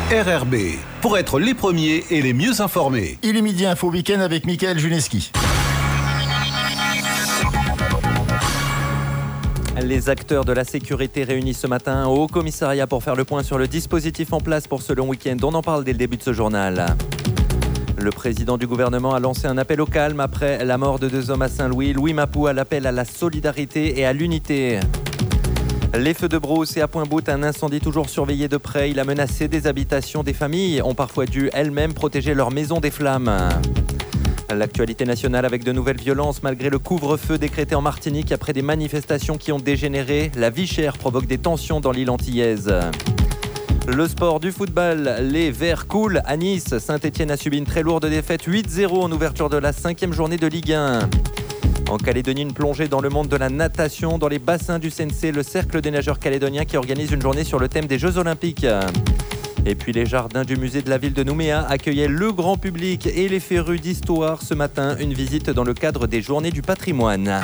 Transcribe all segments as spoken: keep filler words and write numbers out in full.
R R B, pour être les premiers et les mieux informés. Il est midi, info week-end avec Mickaël Juneski. Les acteurs de la sécurité réunis ce matin au Haut-Commissariat pour faire le point sur le dispositif en place pour ce long week-end. On en parle dès le début de ce journal. Le président du gouvernement a lancé un appel au calme après la mort de deux hommes à Saint-Louis. Louis Mapou a l'appel à la solidarité et à l'unité. Les feux de brousse et à Pointe-Boute, un incendie toujours surveillé de près. Il a menacé des habitations. Des familles ont parfois dû elles-mêmes protéger leur maison des flammes. L'actualité nationale avec de nouvelles violences malgré le couvre-feu décrété en Martinique après des manifestations qui ont dégénéré. La vie chère provoque des tensions dans l'île antillaise. Le sport du football, les Verts coulent à Nice. Saint-Etienne a subi une très lourde défaite huit zéro en ouverture de la cinquième journée de Ligue un. En Calédonie, une plongée dans le monde de la natation. Dans les bassins du C N C, le Cercle des nageurs calédoniens qui organise une journée sur le thème des Jeux Olympiques. Et puis les jardins du musée de la ville de Nouméa accueillaient le grand public et les férus d'histoire ce matin. Une visite dans le cadre des Journées du patrimoine.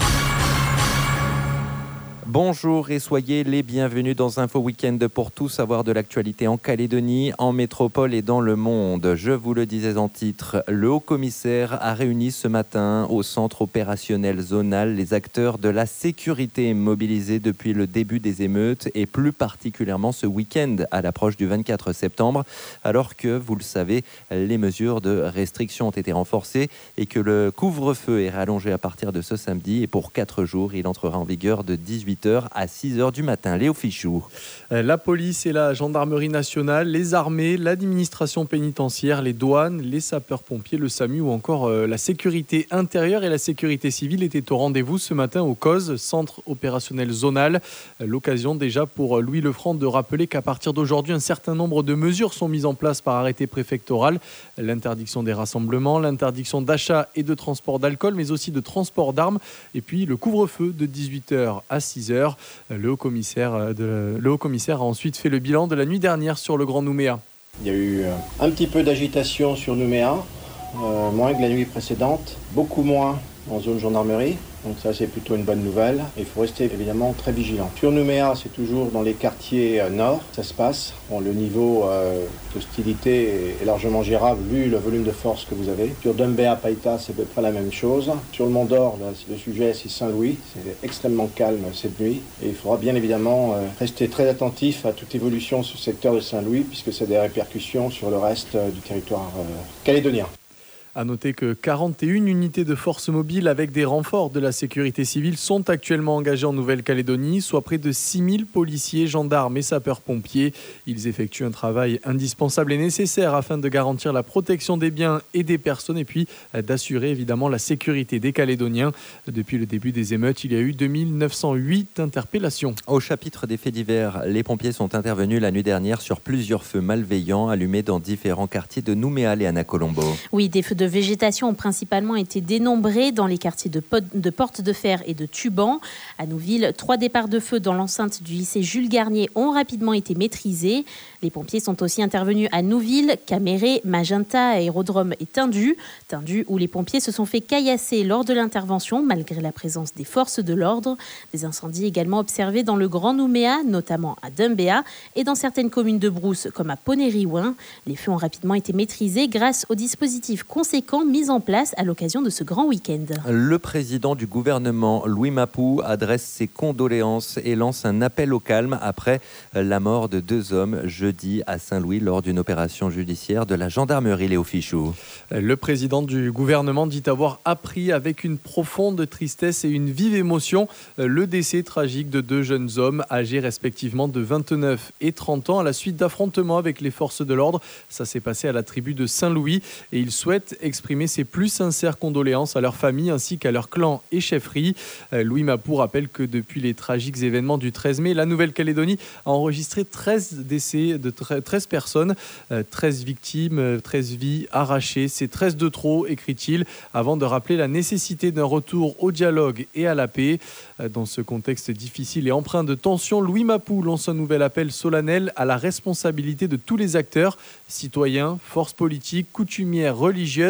Bonjour et soyez les bienvenus dans Info Week-end pour tout savoir de l'actualité en Calédonie, en métropole et dans le monde. Je vous le disais en titre, le haut-commissaire a réuni ce matin au centre opérationnel zonal les acteurs de la sécurité mobilisés depuis le début des émeutes et plus particulièrement ce week-end à l'approche du vingt-quatre septembre, alors que, vous le savez, les mesures de restriction ont été renforcées et que le couvre-feu est rallongé à partir de ce samedi et pour quatre jours, il entrera en vigueur de dix-huit heures à six heures du matin. Léo Fichou. La police et la gendarmerie nationale, les armées, l'administration pénitentiaire, les douanes, les sapeurs-pompiers, le SAMU ou encore euh, la sécurité intérieure et la sécurité civile étaient au rendez-vous ce matin au C O Z, Centre opérationnel zonal. L'occasion déjà pour Louis Lefranc de rappeler qu'à partir d'aujourd'hui, un certain nombre de mesures sont mises en place par arrêté préfectoral. L'interdiction des rassemblements, l'interdiction d'achat et de transport d'alcool, mais aussi de transport d'armes. Et puis le couvre-feu de dix-huit heures à six heures. Le haut-commissaire, de, le haut-commissaire a ensuite fait le bilan de la nuit dernière sur le Grand Nouméa. Il y a eu un petit peu d'agitation sur Nouméa, euh, moins que la nuit précédente, beaucoup moins en zone gendarmerie. Donc ça, c'est plutôt une bonne nouvelle. Il faut rester évidemment très vigilant. Sur Nouméa, c'est toujours dans les quartiers euh, nord, ça se passe. Bon, le niveau euh, d'hostilité est largement gérable vu le volume de force que vous avez. Sur Dumbéa, Païta, c'est à peu près la même chose. Sur le Mont d'Or, là, le sujet, c'est Saint-Louis. C'est extrêmement calme cette nuit. Et il faudra bien évidemment euh, rester très attentif à toute évolution sur le secteur de Saint-Louis, puisque ça a des répercussions sur le reste euh, du territoire euh, calédonien. À noter que quarante et une unités de forces mobiles avec des renforts de la sécurité civile sont actuellement engagées en Nouvelle-Calédonie, soit près de six mille policiers, gendarmes et sapeurs-pompiers. Ils effectuent un travail indispensable et nécessaire afin de garantir la protection des biens et des personnes et puis d'assurer évidemment la sécurité des Calédoniens. Depuis le début des émeutes, il y a eu deux mille neuf cent huit interpellations. Au chapitre des faits divers, les pompiers sont intervenus la nuit dernière sur plusieurs feux malveillants allumés dans différents quartiers de Nouméa, Léana Colombo. Oui, des feux de végétation ont principalement été dénombrés dans les quartiers de, Pot- de Porte de Fer et de Tuban. À Nouville, trois départs de feu dans l'enceinte du lycée Jules Garnier ont rapidement été maîtrisés. Les pompiers sont aussi intervenus à Nouville, Caméré, Magenta, Aérodrome et Tindu. Tindu où les pompiers se sont fait caillasser lors de l'intervention malgré la présence des forces de l'ordre. Des incendies également observés dans le Grand Nouméa, notamment à Dumbéa et dans certaines communes de brousse comme à Ponériouin. Les feux ont rapidement été maîtrisés grâce aux dispositifs conséquents mis en place à l'occasion de ce grand week-end. Le président du gouvernement, Louis Mapou, adresse ses condoléances et lance un appel au calme après la mort de deux hommes jeudi à Saint-Louis lors d'une opération judiciaire de la gendarmerie. Léo Fichou. Le président du gouvernement dit avoir appris avec une profonde tristesse et une vive émotion le décès tragique de deux jeunes hommes âgés respectivement de vingt-neuf et trente ans à la suite d'affrontements avec les forces de l'ordre. Ça s'est passé à la tribu de Saint-Louis et il souhaite exprimer ses plus sincères condoléances à leur famille ainsi qu'à leur clan et chefferie. Louis Mapou rappelle que depuis les tragiques événements du treize mai, la Nouvelle-Calédonie a enregistré treize décès de treize personnes, treize victimes, treize vies arrachées. C'est treize de trop, écrit-il, avant de rappeler la nécessité d'un retour au dialogue et à la paix. Dans ce contexte difficile et empreint de tension, Louis Mapou lance un nouvel appel solennel à la responsabilité de tous les acteurs, citoyens, forces politiques, coutumières, religieuses,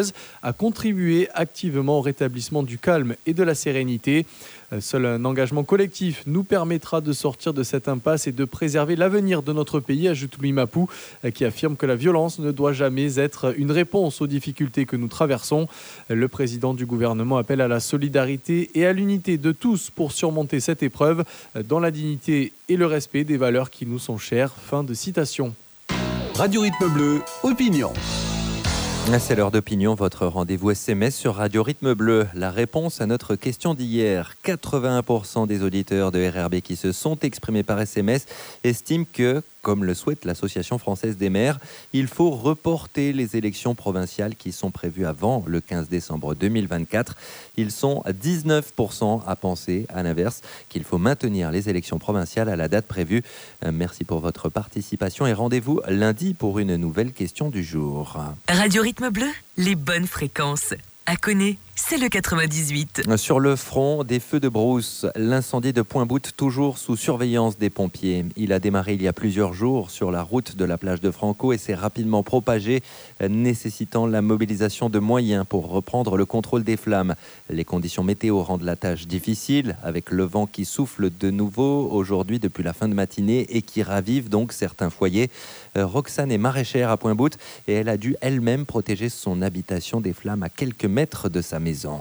française a contribué activement au rétablissement du calme et de la sérénité. Seul un engagement collectif nous permettra de sortir de cette impasse et de préserver l'avenir de notre pays, ajoute Louis Mapou, qui affirme que la violence ne doit jamais être une réponse aux difficultés que nous traversons. Le président du gouvernement appelle à la solidarité et à l'unité de tous pour surmonter cette épreuve dans la dignité et le respect des valeurs qui nous sont chères. Fin de citation. Radio Rythme Bleu, opinion. C'est l'heure d'opinion, votre rendez-vous S M S sur Radio Rythme Bleu. La réponse à notre question d'hier. quatre-vingt-un pour cent des auditeurs de R R B qui se sont exprimés par S M S estiment que, comme le souhaite l'Association française des maires, il faut reporter les élections provinciales qui sont prévues avant le quinze décembre deux mille vingt-quatre. Ils sont dix-neuf pour cent à penser, à l'inverse, qu'il faut maintenir les élections provinciales à la date prévue. Merci pour votre participation et rendez-vous lundi pour une nouvelle question du jour. Radio Rythme Bleu, les bonnes fréquences. À Connaît, c'est le quatre-vingt-dix-huit. Sur le front, des feux de brousse. L'incendie de Point-Bout, toujours sous surveillance des pompiers. Il a démarré il y a plusieurs jours sur la route de la plage de Franco et s'est rapidement propagé, nécessitant la mobilisation de moyens pour reprendre le contrôle des flammes. Les conditions météo rendent la tâche difficile, avec le vent qui souffle de nouveau aujourd'hui depuis la fin de matinée et qui ravive donc certains foyers. Roxane est maraîchère à Point-Bout et elle a dû elle-même protéger son habitation des flammes à quelques mètres de sa maison.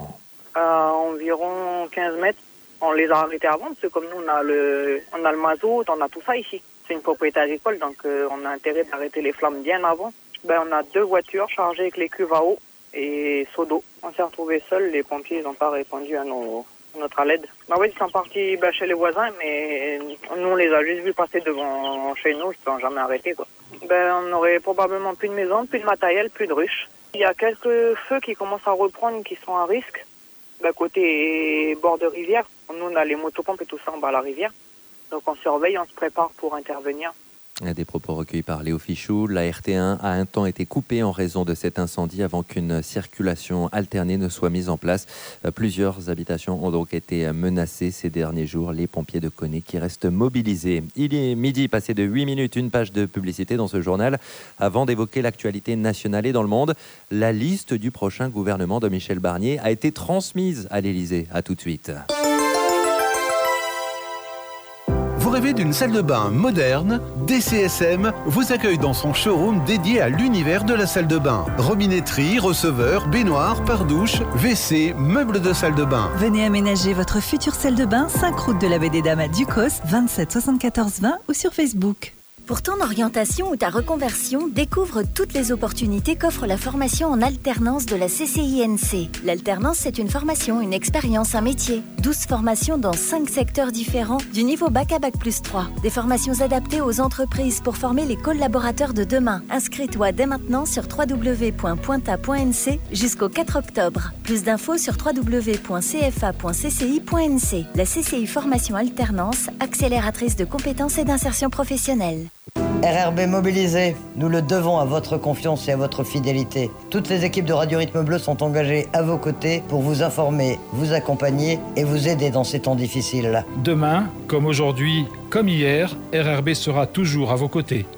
À environ quinze mètres. On les a arrêtés avant parce que comme nous on a le, on a le mazout, on a tout ça ici. C'est une propriété agricole donc euh, on a intérêt d'arrêter les flammes bien avant. Ben, on a deux voitures chargées avec les cuves à eau et seaux d'eau. On s'est retrouvés seuls, les pompiers n'ont pas répondu à, nos, à notre aide. Ben, oui, ils sont partis ben, chez les voisins mais nous on les a juste vus passer devant chez nous, ils ne sont jamais arrêtés quoi. Ben, on aurait probablement plus de maison, plus de matériel, plus de ruches. Il y a quelques feux qui commencent à reprendre, qui sont à risque. Ben, côté bord de rivière, nous on a les motopompes et tout ça en bas à la rivière. Donc on surveille, on se prépare pour intervenir. Des propos recueillis par Léo Fichou. La R T un a un temps été coupée en raison de cet incendie avant qu'une circulation alternée ne soit mise en place. Plusieurs habitations ont donc été menacées ces derniers jours. Les pompiers de Connaît qui restent mobilisés. Il est midi, passé de huit minutes, une page de publicité dans ce journal. Avant d'évoquer l'actualité nationale et dans le monde, la liste du prochain gouvernement de Michel Barnier a été transmise à l'Élysée. À tout de suite. Vous rêvez d'une salle de bain moderne? D C S M vous accueille dans son showroom dédié à l'univers de la salle de bain. Robinetterie, receveur, baignoire, pare-douche, W C, meubles de salle de bain. Venez aménager votre future salle de bain, cinq route de la Baie des Dames à Ducos, vingt-sept soixante-quatorze vingt ou sur Facebook. Pour ton orientation ou ta reconversion, découvre toutes les opportunités qu'offre la formation en alternance de la C C I N C. L'alternance, c'est une formation, une expérience, un métier. douze formations dans cinq secteurs différents, du niveau bac à bac plus trois. Des formations adaptées aux entreprises pour former les collaborateurs de demain. Inscris-toi dès maintenant sur w w w point pointa point n c jusqu'au quatre octobre. Plus d'infos sur w w w point c f a point c c i point n c. La C C I Formation Alternance, accélératrice de compétences et d'insertion professionnelle. R R B mobilisé, nous le devons à votre confiance et à votre fidélité. Toutes les équipes de Radio Rythme Bleu sont engagées à vos côtés pour vous informer, vous accompagner et vous aider dans ces temps difficiles. Demain, comme aujourd'hui, comme hier, R R B sera toujours à vos côtés.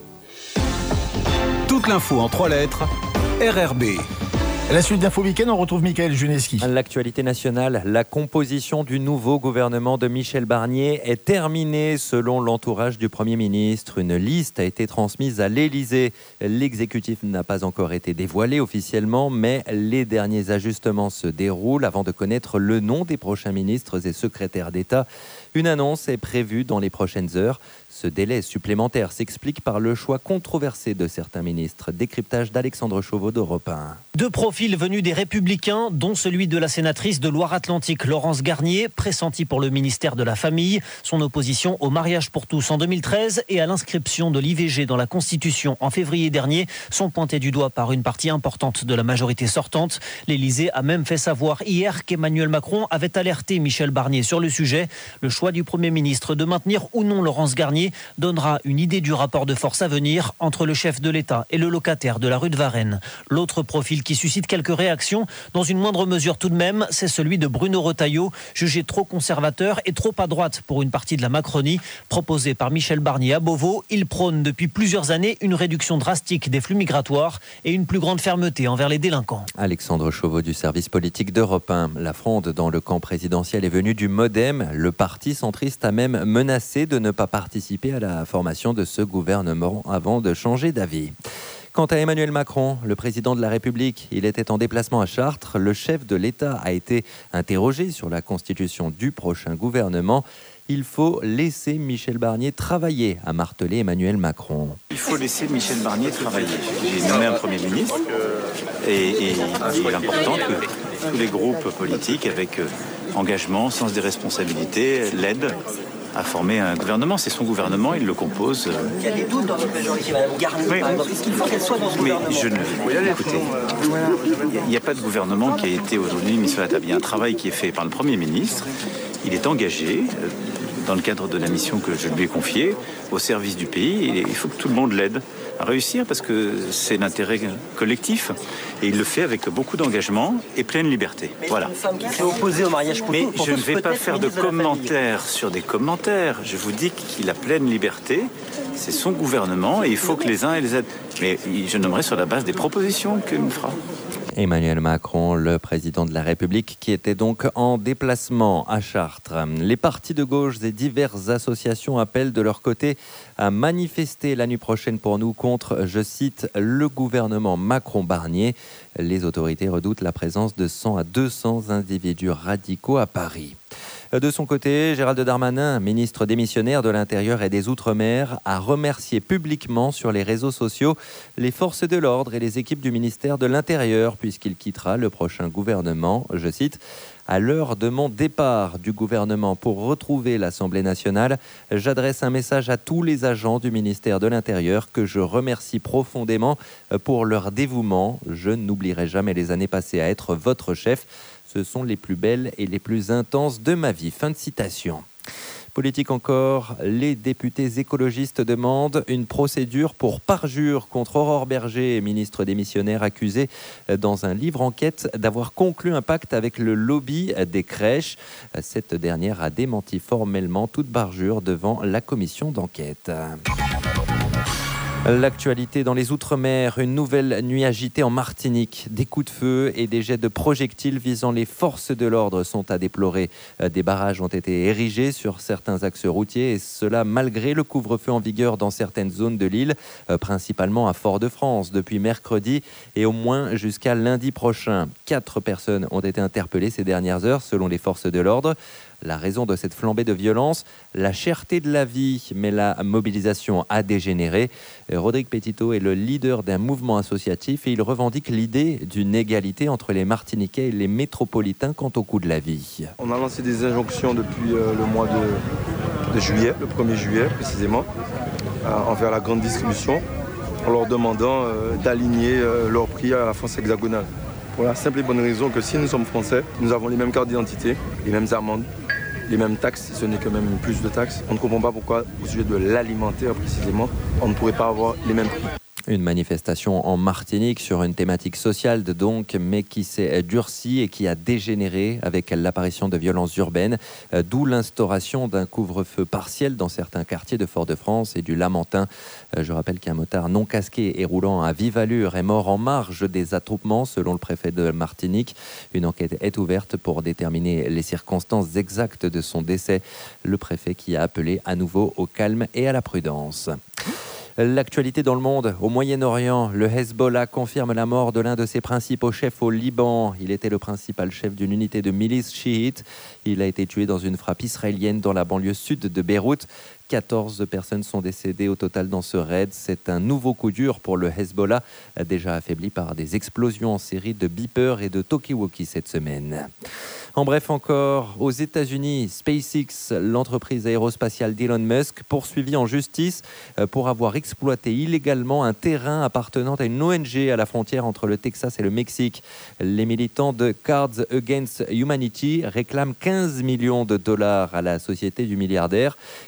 Toute l'info en trois lettres, R R B. La suite d'Info Week-end, on retrouve Mickaël Juneski. L'actualité nationale, la composition du nouveau gouvernement de Michel Barnier est terminée selon l'entourage du Premier ministre. Une liste a été transmise à l'Élysée. L'exécutif n'a pas encore été dévoilé officiellement, mais les derniers ajustements se déroulent avant de connaître le nom des prochains ministres et secrétaires d'État. Une annonce est prévue dans les prochaines heures. Ce délai supplémentaire s'explique par le choix controversé de certains ministres. Décryptage d'Alexandre Chauveau d'Europe un. Deux profils venus des Républicains, dont celui de la sénatrice de Loire-Atlantique, Laurence Garnier, pressentie pour le ministère de la Famille. Son opposition au mariage pour tous en deux mille treize et à l'inscription de l'I V G dans la Constitution en février dernier sont pointés du doigt par une partie importante de la majorité sortante. L'Élysée a même fait savoir hier qu'Emmanuel Macron avait alerté Michel Barnier sur le sujet. Le choix du Premier ministre de maintenir ou non Laurence Garnier Garnier donnera une idée du rapport de force à venir entre le chef de l'État et le locataire de la rue de Varennes. L'autre profil qui suscite quelques réactions, dans une moindre mesure tout de même, c'est celui de Bruno Retailleau, jugé trop conservateur et trop à droite pour une partie de la Macronie. Proposé par Michel Barnier à Beauvau, il prône depuis plusieurs années une réduction drastique des flux migratoires et une plus grande fermeté envers les délinquants. Alexandre Chauveau du service politique d'Europe un. La fronde dans le camp présidentiel est venue du MoDem. Le parti centriste a même menacé de ne pas participer à la formation de ce gouvernement avant de changer d'avis. Quant à Emmanuel Macron, le président de la République, il était en déplacement à Chartres. Le chef de l'État a été interrogé sur la constitution du prochain gouvernement. Il faut laisser Michel Barnier travailler, a martelé Emmanuel Macron. Il faut laisser Michel Barnier travailler. J'ai nommé un Premier ministre et, et il est important que tous les groupes politiques avec engagement, sens des responsabilités, l'aident à former un gouvernement. C'est son gouvernement, il le compose. Il y a des doutes dans votre majorité, Mme Garnier, oui. Par exemple. Est-ce qu'il faut qu'elle soit dans ce Mais gouvernement ? je ne... Écoutez, il n'y a pas de gouvernement qui a été aujourd'hui mis sur la table. Il y a un travail qui est fait par le Premier ministre. Il est engagé dans le cadre de la mission que je lui ai confiée, au service du pays. Et il faut que tout le monde l'aide à réussir parce que c'est l'intérêt collectif. Et il le fait avec beaucoup d'engagement et pleine liberté. Mais voilà. Une femme qui s'est opposée au mariage pour Mais tout, je ne vais pas faire de commentaires sur des commentaires. Je vous dis qu'il a pleine liberté. C'est son gouvernement et il faut que les uns et les autres... Mais je nommerai sur la base des propositions qu'il nous fera. Emmanuel Macron, le président de la République, qui était donc en déplacement à Chartres. Les partis de gauche et diverses associations appellent de leur côté à manifester la nuit prochaine pour nous contre, je cite, le gouvernement Macron-Barnier. Les autorités redoutent la présence de cent à deux cents individus radicaux à Paris. De son côté, Gérald Darmanin, ministre démissionnaire de l'Intérieur et des Outre-mer, a remercié publiquement sur les réseaux sociaux les forces de l'ordre et les équipes du ministère de l'Intérieur, puisqu'il quittera le prochain gouvernement, je cite, « À l'heure de mon départ du gouvernement pour retrouver l'Assemblée nationale, j'adresse un message à tous les agents du ministère de l'Intérieur que je remercie profondément pour leur dévouement. Je n'oublierai jamais les années passées à être votre chef. Ce sont les plus belles et les plus intenses de ma vie. » Fin de citation. Politique encore, les députés écologistes demandent une procédure pour parjure contre Aurore Berger, ministre démissionnaire accusée dans un livre enquête d'avoir conclu un pacte avec le lobby des crèches. Cette dernière a démenti formellement toute parjure devant la commission d'enquête. L'actualité dans les Outre-mer, une nouvelle nuit agitée en Martinique. Des coups de feu et des jets de projectiles visant les forces de l'ordre sont à déplorer. Des barrages ont été érigés sur certains axes routiers et cela malgré le couvre-feu en vigueur dans certaines zones de l'île, principalement à Fort-de-France depuis mercredi et au moins jusqu'à lundi prochain. Quatre personnes ont été interpellées ces dernières heures selon les forces de l'ordre. La raison de cette flambée de violence, la cherté de la vie, mais la mobilisation a dégénéré. Rodrigue Petito est le leader d'un mouvement associatif et il revendique l'idée d'une égalité entre les Martiniquais et les métropolitains quant au coût de la vie. On a lancé des injonctions depuis euh, le mois de, de juillet, le premier juillet précisément, euh, envers la grande distribution, en leur demandant euh, d'aligner euh, leur prix à la France hexagonale. Pour la simple et bonne raison que si nous sommes français, nous avons les mêmes cartes d'identité, les mêmes amendes, les mêmes taxes, ce n'est que même plus de taxes. On ne comprend pas pourquoi, au sujet de l'alimentaire précisément, on ne pourrait pas avoir les mêmes prix. Une manifestation en Martinique sur une thématique sociale donc, mais qui s'est durcie et qui a dégénéré avec l'apparition de violences urbaines, d'où l'instauration d'un couvre-feu partiel dans certains quartiers de Fort-de-France et du Lamentin. Je rappelle qu'un motard non casqué et roulant à vive allure est mort en marge des attroupements selon le préfet de Martinique. Une enquête est ouverte pour déterminer les circonstances exactes de son décès. Le préfet qui a appelé à nouveau au calme et à la prudence. L'actualité dans le monde, au Moyen-Orient, le Hezbollah confirme la mort de l'un de ses principaux chefs au Liban. Il était le principal chef d'une unité de milices chiites. Il a été tué dans une frappe israélienne dans la banlieue sud de Beyrouth. quatorze personnes sont décédées au total dans ce raid. C'est un nouveau coup dur pour le Hezbollah, déjà affaibli par des explosions en série de beepers et de talkie-walkie cette semaine. En bref encore, aux États-Unis, SpaceX, l'entreprise aérospatiale d'Elon Musk, poursuivie en justice pour avoir exploité illégalement un terrain appartenant à une O N G à la frontière entre le Texas et le Mexique. Les militants de Cards Against Humanity réclament quinze millions de dollars à la société du milliardaire qui aurait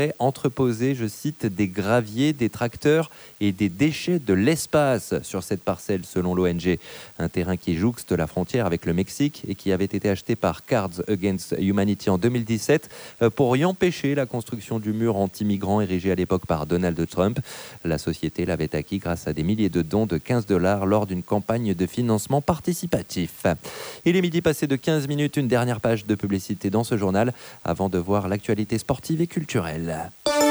aurait entreposé, je cite, des graviers, des tracteurs et des déchets de l'espace sur cette parcelle, selon l'O N G. Un terrain qui jouxte la frontière avec le Mexique et qui avait été acheté par Cards Against Humanity en deux mille dix-sept pour y empêcher la construction du mur anti-migrants érigé à l'époque par Donald Trump. La société l'avait acquis grâce à des milliers de dons de quinze dollars lors d'une campagne de financement participatif. Il est midi passé de quinze minutes, une dernière page de publicité dans ce journal avant de voir l'actualité sportive et culturelle.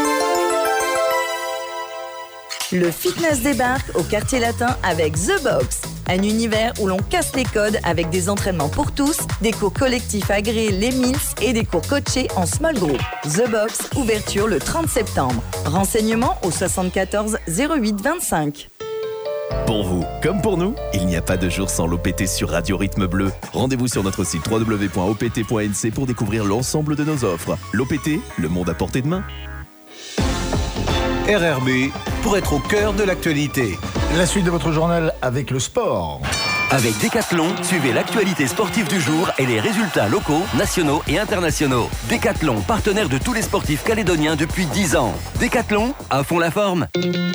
Le fitness débarque au quartier latin avec The Box. Un univers où l'on casse les codes avec des entraînements pour tous, des cours collectifs agréés les Mills et des cours coachés en small group. The Box, ouverture le trente septembre. Renseignements au soixante-quatorze zéro huit vingt-cinq. Pour vous, comme pour nous, il n'y a pas de jour sans l'O P T sur Radio Rythme Bleu. Rendez-vous sur notre site w w w point o p t point n c pour découvrir l'ensemble de nos offres. L'O P T, le monde à portée de main. R R B, pour être au cœur de l'actualité. La suite de votre journal avec le sport. Avec Decathlon, suivez l'actualité sportive du jour et les résultats locaux, nationaux et internationaux. Decathlon, partenaire de tous les sportifs calédoniens depuis dix ans. Decathlon, à fond la forme.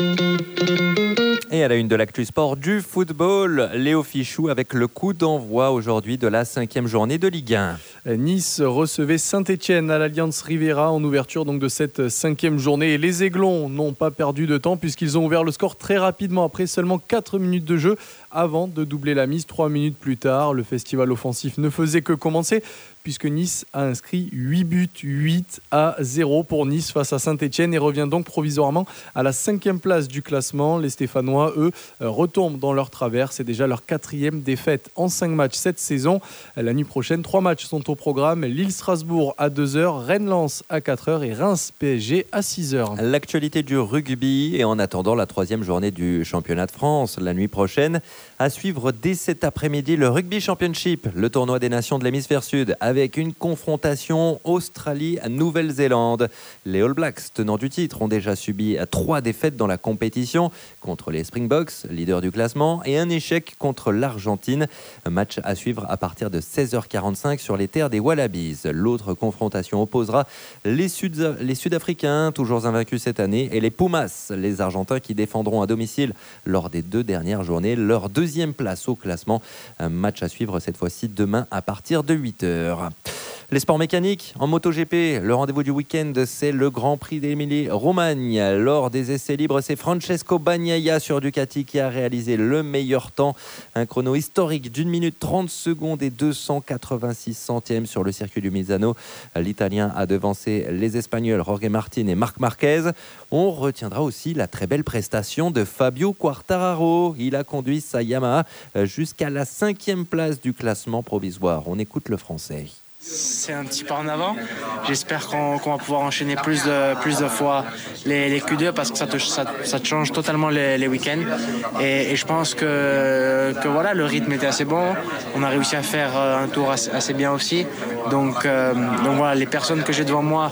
Et à la une de l'actu sport du football, Léo Fichou avec le coup d'envoi aujourd'hui de la cinquième journée de Ligue un. Nice recevait Saint-Etienne à l'Allianz Riviera en ouverture donc de cette cinquième journée. Et les Aiglons n'ont pas perdu de temps puisqu'ils ont ouvert le score très rapidement après seulement quatre minutes de jeu avant de doubler la mise trois minutes plus tard. Le festival offensif ne faisait que commencer puisque Nice a inscrit huit buts, huit à zéro pour Nice face à Saint-Etienne et revient donc provisoirement à la cinquième place du classement. Les Stéphanois, eux, retombent dans leur travers. C'est déjà leur quatrième défaite en cinq matchs cette saison. La nuit prochaine, trois matchs sont au programme. Lille-Strasbourg à deux heures, Rennes-Lens à quatre heures et Reims-P S G à six heures. L'actualité du rugby et en attendant la troisième journée du championnat de France la nuit prochaine, à suivre dès cet après-midi le Rugby Championship, le tournoi des nations de l'hémisphère sud, avec une confrontation Australie-Nouvelle-Zélande. Les All Blacks, tenants du titre, ont déjà subi trois défaites dans la compétition contre les Springboks, leader du classement, et un échec contre l'Argentine. Un match à suivre à partir de seize heures quarante-cinq sur les terres des Wallabies. L'autre confrontation opposera les, Sud- les Sud-Africains, toujours invaincus cette année, et les Pumas, les Argentins qui défendront à domicile lors des deux dernières journées leur deuxième place au classement. Un match à suivre cette fois-ci demain à partir de huit heures. Les sports mécaniques en MotoGP, le rendez-vous du week-end, c'est le Grand Prix d'Émilie-Romagne. Lors des essais libres, c'est Francesco Bagnaia sur Ducati qui a réalisé le meilleur temps. Un chrono historique d'une minute trente secondes et deux cent quatre-vingt-six centièmes sur le circuit du Misano. L'Italien a devancé les Espagnols Jorge Martin et Marc Marquez. On retiendra aussi la très belle prestation de Fabio Quartararo. Il a conduit sa Yamaha jusqu'à la cinquième place du classement provisoire. On écoute le français. C'est un petit pas en avant. J'espère qu'on, qu'on va pouvoir enchaîner plus de, plus de fois les, les Q deux parce que ça te, ça, ça te change totalement les, les week-ends. Et, et je pense que, que voilà, le rythme était assez bon. On a réussi à faire un tour assez, assez bien aussi. Donc, euh, donc voilà, les personnes que j'ai devant moi,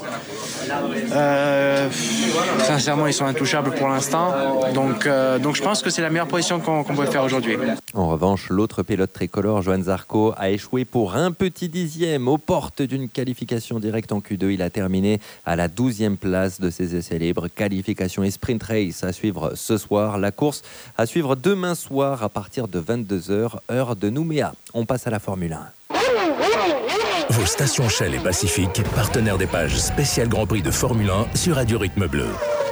euh, sincèrement, ils sont intouchables pour l'instant. Donc, euh, donc je pense que c'est la meilleure position qu'on, qu'on peut faire aujourd'hui. En revanche, l'autre pilote tricolore, Johan Zarco, a échoué pour un petit dixième aux portes d'une qualification directe en Q deux. Il a terminé à la douzième place de ses essais libres. Qualification et sprint race à suivre ce soir. La course à suivre demain soir à partir de vingt-deux heures, heure de Nouméa. On passe à la Formule un. Vos stations Shell et Pacifique, partenaires des pages spéciales Grand Prix de Formule un sur Radio Rythme Bleu.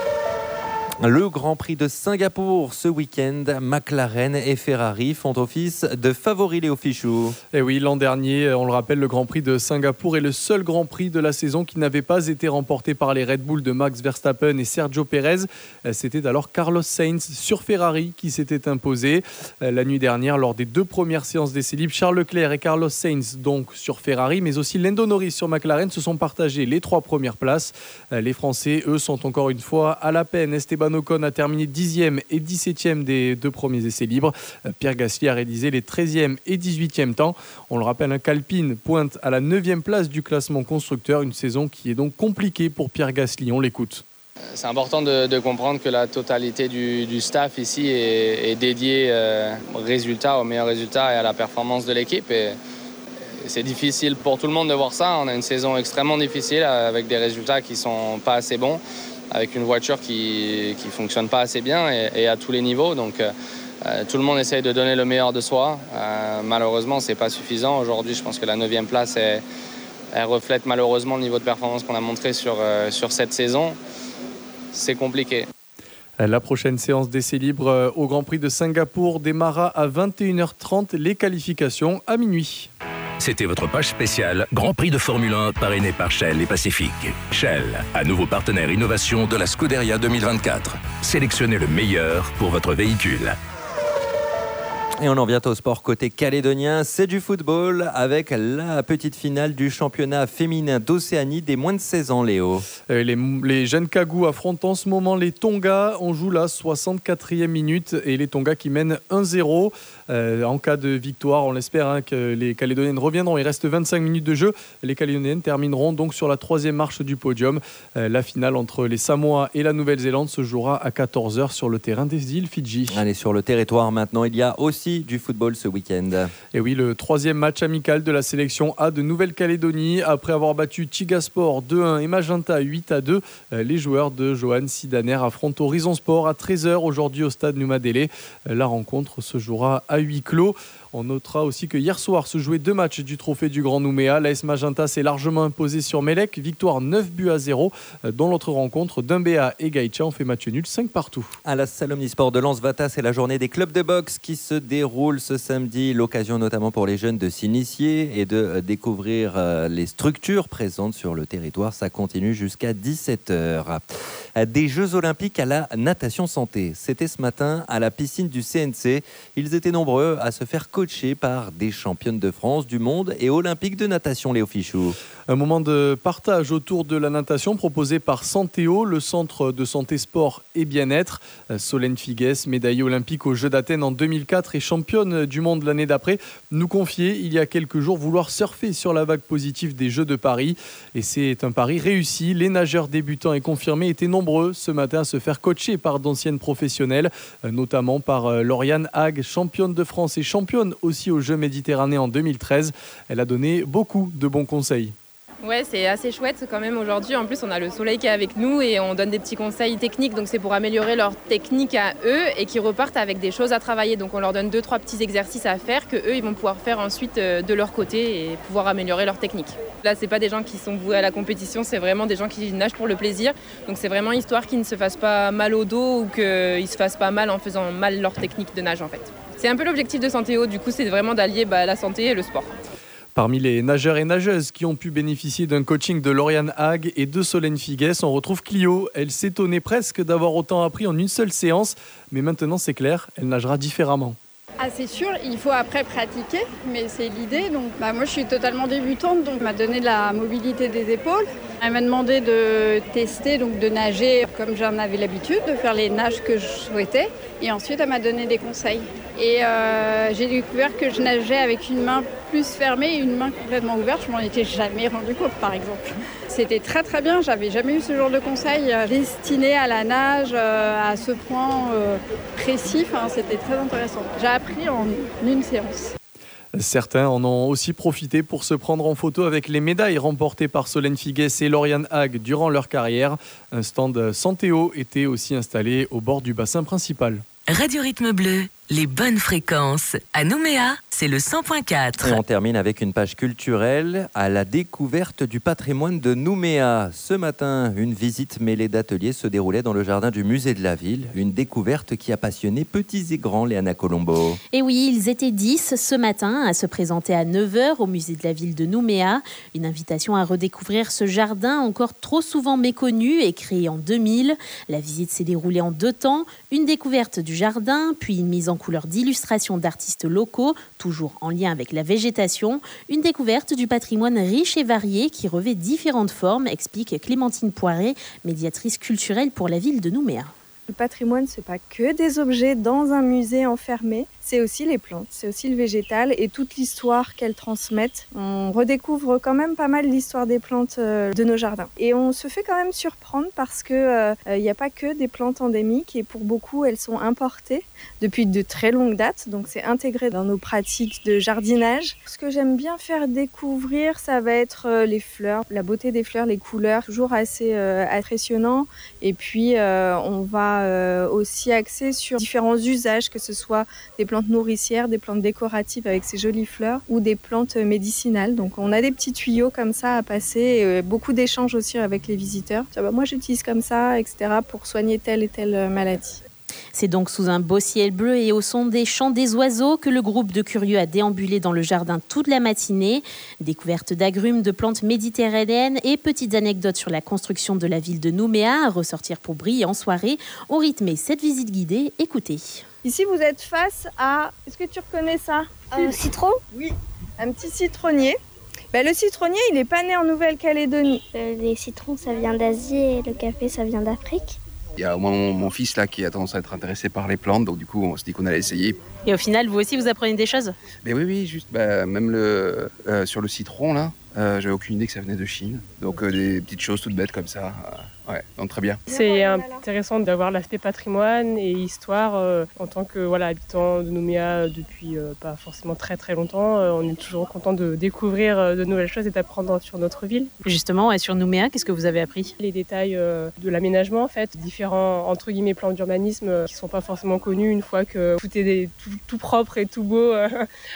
Le Grand Prix de Singapour ce week-end, McLaren et Ferrari font office de favoris, Léo Fichou. Et oui, l'an dernier, on le rappelle, le Grand Prix de Singapour est le seul Grand Prix de la saison qui n'avait pas été remporté par les Red Bull de Max Verstappen et Sergio Pérez. C'était alors Carlos Sainz sur Ferrari qui s'était imposé. La nuit dernière, lors des deux premières séances d'essais libres, Charles Leclerc et Carlos Sainz donc sur Ferrari, mais aussi Lando Norris sur McLaren se sont partagés les trois premières places. Les Français, eux, sont encore une fois à la peine. Esteban Ocon a terminé dixième et dix-septième des deux premiers essais libres. Pierre Gasly a réalisé les treizième et dix-huitième temps. On le rappelle, un qu'Alpine pointe à la neuvième place du classement constructeur. Une saison qui est donc compliquée pour Pierre Gasly. On l'écoute. C'est important de, de comprendre que la totalité du, du staff ici est, est dédiée euh, au résultat, au meilleur résultat et à la performance de l'équipe. Et, c'est difficile pour tout le monde de voir ça. On a une saison extrêmement difficile avec des résultats qui ne sont pas assez bons, avec une voiture qui ne fonctionne pas assez bien et, et à tous les niveaux. Donc euh, tout le monde essaye de donner le meilleur de soi. Euh, malheureusement, ce n'est pas suffisant. Aujourd'hui, je pense que la neuvième place, est, elle reflète malheureusement le niveau de performance qu'on a montré sur, euh, sur cette saison. C'est compliqué. La prochaine séance d'essai libre au Grand Prix de Singapour démarra à vingt et une heures trente, les qualifications à minuit. C'était votre page spéciale Grand Prix de Formule un parrainé par Shell et Pacific. Shell, à nouveau partenaire innovation de la Scuderia deux mille vingt-quatre. Sélectionnez le meilleur pour votre véhicule. Et on en vient au sport côté calédonien, c'est du football avec la petite finale du championnat féminin d'Océanie des moins de seize ans, Léo. Les, les jeunes Cagous affrontent en ce moment les Tonga. On joue la soixante-quatrième minute et les Tonga qui mènent un zéro. Euh, en cas de victoire, on l'espère hein, que les Calédoniennes reviendront. Il reste vingt-cinq minutes de jeu. Les Calédoniennes termineront donc sur la troisième marche du podium. Euh, la finale entre les Samoa et la Nouvelle-Zélande se jouera à quatorze heures sur le terrain des îles Fidji. Allez, sur le territoire maintenant, il y a aussi du football ce week-end. Et oui, le troisième match amical de la sélection A de Nouvelle-Calédonie. Après avoir battu Tigasport deux à un et Magenta huit à deux, les joueurs de Johan Sidaner affrontent Horizon Sport à treize heures aujourd'hui au stade Numadélé. La rencontre se jouera à huis clos. On notera aussi que hier soir se jouaient deux matchs du trophée du Grand Nouméa. L'A S Magenta s'est largement imposé sur Mélec. Victoire neuf buts à zéro. Dans l'autre rencontre, Dumbéa et Gaïtcha ont fait match nul cinq partout. À la salle omnisport de Lens-Vata, c'est la journée des clubs de boxe qui se déroule ce samedi. L'occasion notamment pour les jeunes de s'initier et de découvrir les structures présentes sur le territoire. Ça continue jusqu'à dix-sept heures. Des Jeux Olympiques à la natation santé. C'était ce matin à la piscine du C N C. Ils étaient nombreux à se faire coacher par des championnes de France, du monde et olympique de natation, Léo Fichou. Un moment de partage autour de la natation proposé par Santéo, le centre de santé sport et bien-être. Solène Figues, médaillée olympique aux Jeux d'Athènes en deux mille quatre et championne du monde l'année d'après, nous confiait il y a quelques jours vouloir surfer sur la vague positive des Jeux de Paris. Et c'est un pari réussi. Les nageurs débutants et confirmés étaient nombreux ce matin à se faire coacher par d'anciennes professionnelles, notamment par Lauriane Hague, championne de France et championne aussi aux Jeux Méditerranée en deux mille treize. Elle a donné beaucoup de bons conseils. Ouais, c'est assez chouette quand même aujourd'hui. En plus, on a le soleil qui est avec nous et on donne des petits conseils techniques. Donc, c'est pour améliorer leur technique à eux et qu'ils repartent avec des choses à travailler. Donc, on leur donne deux, trois petits exercices à faire que eux, ils vont pouvoir faire ensuite de leur côté et pouvoir améliorer leur technique. Là, c'est pas des gens qui sont voués à la compétition, c'est vraiment des gens qui nagent pour le plaisir. Donc, c'est vraiment histoire qu'ils ne se fassent pas mal au dos ou qu'ils se fassent pas mal en faisant mal leur technique de nage en fait. C'est un peu l'objectif de Santéo. Du coup, c'est vraiment d'allier bah, la santé et le sport. Parmi les nageurs et nageuses qui ont pu bénéficier d'un coaching de Lauriane Hague et de Solène Figues, on retrouve Clio. Elle s'étonnait presque d'avoir autant appris en une seule séance, mais maintenant c'est clair, elle nagera différemment. Ah, c'est sûr, il faut après pratiquer, mais c'est l'idée. Donc, bah, moi, je suis totalement débutante, donc elle m'a donné de la mobilité des épaules. Elle m'a demandé de tester, donc de nager comme j'en avais l'habitude, de faire les nages que je souhaitais. Et ensuite, elle m'a donné des conseils. Et euh, j'ai découvert que je nageais avec une main plus fermée et une main complètement ouverte. Je m'en étais jamais rendu compte, par exemple. C'était très très bien. J'avais jamais eu ce genre de conseils euh, destinés à la nage, euh, à ce point euh, précis. Enfin, c'était très intéressant. J'ai appris en une séance. Certains en ont aussi profité pour se prendre en photo avec les médailles remportées par Solène Figues et Lauriane Hague durant leur carrière. Un stand Santéo était aussi installé au bord du bassin principal. Radio Rythme Bleu, les bonnes fréquences. À Nouméa, c'est le cent point quatre. Et on termine avec une page culturelle à la découverte du patrimoine de Nouméa. Ce matin, une visite mêlée d'ateliers se déroulait dans le jardin du musée de la ville. Une découverte qui a passionné petits et grands, Léana Colombo. Et oui, ils étaient dix ce matin à se présenter à neuf heures au musée de la ville de Nouméa. Une invitation à redécouvrir ce jardin encore trop souvent méconnu et créé en deux mille. La visite s'est déroulée en deux temps. Une découverte du jardin, puis une mise en couleur d'illustrations d'artistes locaux, toujours en lien avec la végétation. Une découverte du patrimoine riche et varié qui revêt différentes formes, explique Clémentine Poiré, médiatrice culturelle pour la ville de Nouméa. Le patrimoine, c'est pas que des objets dans un musée enfermé, c'est aussi les plantes, c'est aussi le végétal et toute l'histoire qu'elles transmettent. On redécouvre quand même pas mal l'histoire des plantes de nos jardins. Et on se fait quand même surprendre parce qu'il n'y a pas que des plantes endémiques et pour beaucoup, elles sont importées depuis de très longues dates. Donc c'est intégré dans nos pratiques de jardinage. Ce que j'aime bien faire découvrir, ça va être les fleurs, la beauté des fleurs, les couleurs, toujours assez euh, impressionnant. Et puis euh, on va euh, aussi axer sur différents usages, que ce soit des plantes nourricières, des plantes décoratives avec ces jolies fleurs ou des plantes médicinales. Donc on a des petits tuyaux comme ça à passer et euh, beaucoup d'échanges aussi avec les visiteurs. Ah bah, moi j'utilise comme ça, et cetera pour soigner telle et telle maladie. C'est donc sous un beau ciel bleu et au son des chants des oiseaux que le groupe de curieux a déambulé dans le jardin toute la matinée. Découverte d'agrumes, de plantes méditerranéennes et petites anecdotes sur la construction de la ville de Nouméa à ressortir pour briller en soirée ont rythmé cette visite guidée. Écoutez. Ici, vous êtes face à... Est-ce que tu reconnais ça ? Un citron ? Oui, un petit citronnier. Ben, le citronnier, il n'est pas né en Nouvelle-Calédonie. Euh, les citrons, ça vient d'Asie et le café, ça vient d'Afrique. Il y a au moins mon, mon fils là qui a tendance à être intéressé par les plantes, donc du coup on se dit qu'on allait essayer. Et au final, vous aussi, vous apprenez des choses ? Mais oui, oui, juste bah, même le, euh, sur le citron là, euh, j'avais aucune idée que ça venait de Chine. Donc euh, des petites choses toutes bêtes comme ça. Euh, ouais, donc très bien. C'est intéressant d'avoir l'aspect patrimoine et histoire euh, en tant que voilà, habitant de Nouméa depuis euh, pas forcément très très longtemps. Euh, on est toujours content de découvrir euh, de nouvelles choses et d'apprendre sur notre ville. Justement, et sur Nouméa, qu'est-ce que vous avez appris ? Les détails euh, de l'aménagement en fait, différents entre guillemets plans d'urbanisme euh, qui sont pas forcément connus une fois que tout est des, tout, tout propre et tout beau euh,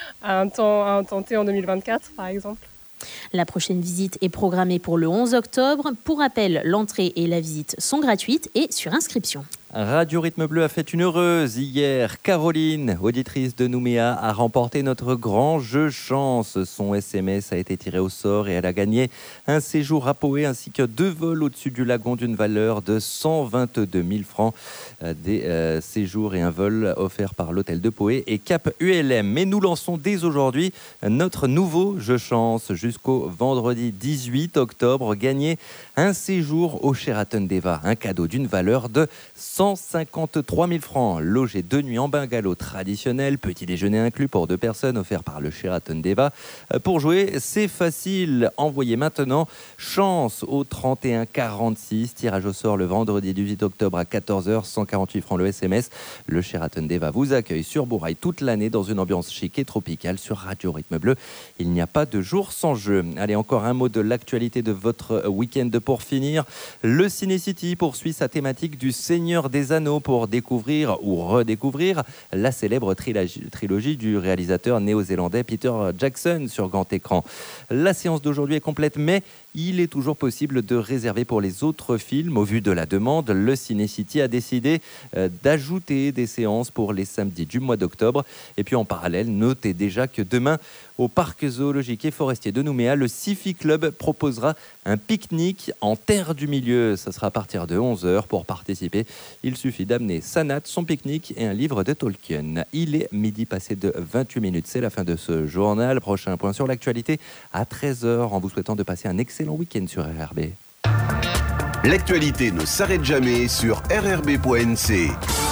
à un temps à un temps T en deux mille vingt-quatre par exemple. La prochaine visite est programmée pour le onze octobre. Pour rappel, l'entrée et la visite sont gratuites et sur inscription. Radio Rythme Bleu a fait une heureuse hier. Caroline, auditrice de Nouméa, a remporté notre grand jeu chance. Son S M S a été tiré au sort et elle a gagné un séjour à Poé ainsi que deux vols au-dessus du lagon d'une valeur de cent vingt-deux mille francs. Des euh, séjours et un vol offerts par l'hôtel de Poé et Cap U L M. Mais nous lançons dès aujourd'hui notre nouveau jeu chance jusqu'au vendredi dix-huit octobre. Gagnez un séjour au Sheraton Deva, un cadeau d'une valeur de cent cinquante-trois mille francs, logé deux nuits en bungalow traditionnel, petit déjeuner inclus pour deux personnes, offert par le Sheraton Deva. Pour jouer, c'est facile. Envoyez maintenant chance au trente et un quarante-six. Tirage au sort le vendredi dix-huit octobre à quatorze heures, cent quarante-huit francs le S M S. Le Sheraton Deva vous accueille sur Bourail toute l'année dans une ambiance chic et tropicale sur Radio Rythme Bleu. Il n'y a pas de jour sans jeu. Allez, encore un mot de l'actualité de votre week-end pour finir. Le Ciné City poursuit sa thématique du Seigneur des Anneaux pour découvrir ou redécouvrir la célèbre trilogie, trilogie du réalisateur néo-zélandais Peter Jackson sur grand écran. La séance d'aujourd'hui est complète, mais il est toujours possible de réserver pour les autres films. Au vu de la demande, le Ciné City a décidé euh, d'ajouter des séances pour les samedis du mois d'octobre. Et puis en parallèle, notez déjà que demain, au parc zoologique et forestier de Nouméa, le Sci-Fi Club proposera un pique-nique en terre du milieu. Ça sera à partir de onze heures. Pour participer, il suffit d'amener sa natte, son pique-nique et un livre de Tolkien. Il est midi passé de vingt-huit minutes. C'est la fin de ce journal. Prochain point sur l'actualité à treize heures en vous souhaitant de passer un excellent week-end sur R R B. L'actualité ne s'arrête jamais sur R R B point N C.